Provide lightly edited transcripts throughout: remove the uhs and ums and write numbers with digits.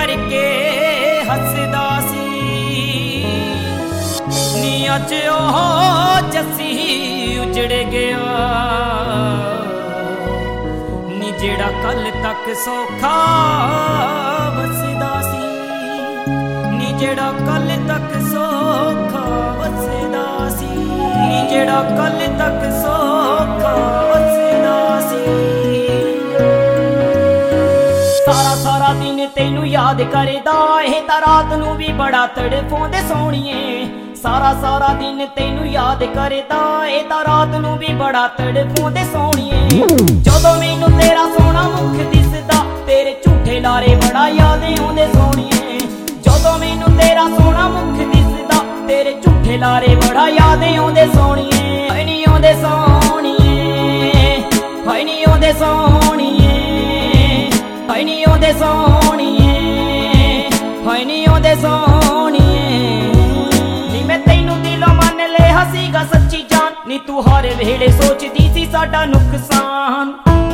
उजड़ के हसदा सी नी अज ओ जसी उजड़ गया नी जेड़ा कल तक सौखा वसदा सी नी जेड़ा कल तक सौखा वसदा सी नी जेड़ा कल तक सौखा वसदा सी सारा सारा दिन तेनू याद करदा ए तां रात नू भी बड़ा तड़फाउंदे सोहणीए सारा सारा दिन तेनू याद करदा ए तां रात नू भी बड़ा तड़फाउंदे सोहणीए जदों मैनू तेरा सोहना मुख दिसदा तेरे झूठे लारे बड़ा याद आउंदे सोहणीए जदों मैनू तेरा सोहना मुख दिसदा तेरे झूठे लारे बड़ा याद आउंदे सोहणीए हाय नी आउंदे सोहणीए हाय नी आउंदे सोहणीए हाय नी आउंदे सोहणीए हाय नी आउंदे सोहणीए नी मैं तैनू दिलों मन लिया सीगा सच्ची जान नी तू हर वेले सोचदी सी साडा नुकसान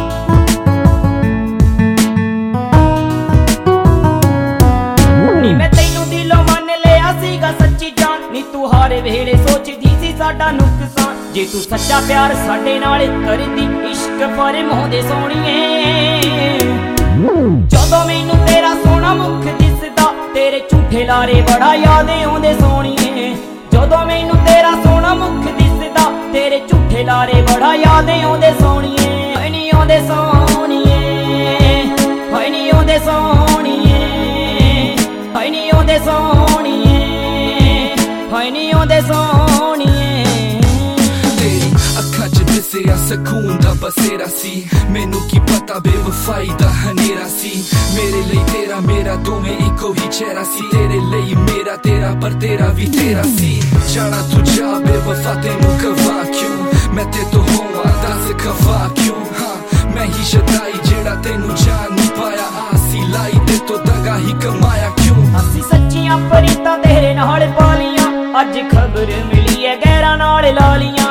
नी मैं तैनू दिलों मन लिया सीगा सच्ची जान नी तू हर वेले सोचदी सी साडा नुकसान जे तू सच्चा प्यार साडे नाल करदी इश्क फरमाउंदे सोहणीए जदों मैनू तेरा सोहना मुख दिसदा तेरे झूठे लारे बड़ा याद आउंदे सोहणीए जदों मैनू तेरा सोहना मुख दिसदा तेरे झूठे लारे बड़ा याद आउंदे सोहणीए हाय नी आउंदे सोहणीए हाय नी आउंदे सोहणीए हाय नी आउंदे सोहणीए हाय नी आउंदे सोहणीए तेरी अखां च दिसिया सकून दा बसेरा सी मैनू की पता बेवफाई दा हनेरा सी मेरे लिए तेरा मेरा दोवें इको ही चेहरा सी तेरे लिए मेरा तेरा पर तेरा भी तेरा सी जाना तू जा बेवफा तेनू कवा क्यों मैं ते तो होवां दस खफा क्यों हाँ मैं ही शदाई जेड़ा तेनू जान नहीं पाया आसी लाई ते तो दगा ही कमाया क्यों असी सच्चियां परीतां तेरे नाल पालियां अज खबर मिली है गैरां नाल लालियां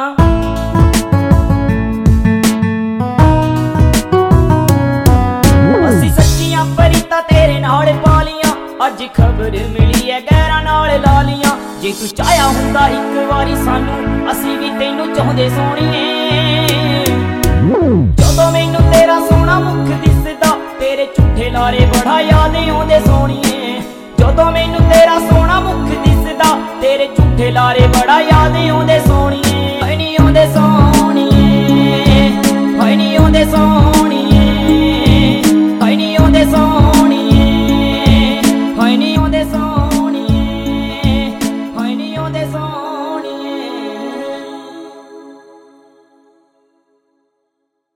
तेरे नाल पालियां अज खबर मिली है गैरां नाल लालियां जे तू चाहया हुंदा इक वारी सानू असी भी तैनू चाहुंदे सोहणीए जदों मैनू तेरा सोहना मुख दिसदा तेरे झूठे लारे बड़ा याद आउंदे सोहणीए जदों मैनू तेरा सोहना मुख दिसदा तेरे झूठे लारे बड़ा याद आउंदे सोहणीए